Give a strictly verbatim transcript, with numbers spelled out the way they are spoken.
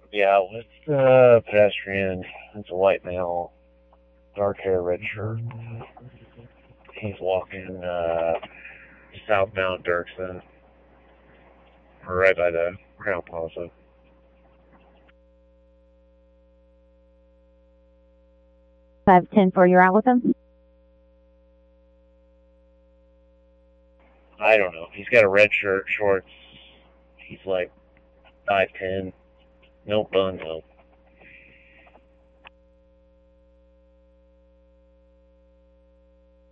Yeah, with the pedestrian, it's a white male, dark hair, red shirt. He's walking uh, southbound Dirksen, or right by the Crown Plaza. five ten for you're out with him? I don't know. He's got a red shirt, shorts. He's like five ten. No bun though.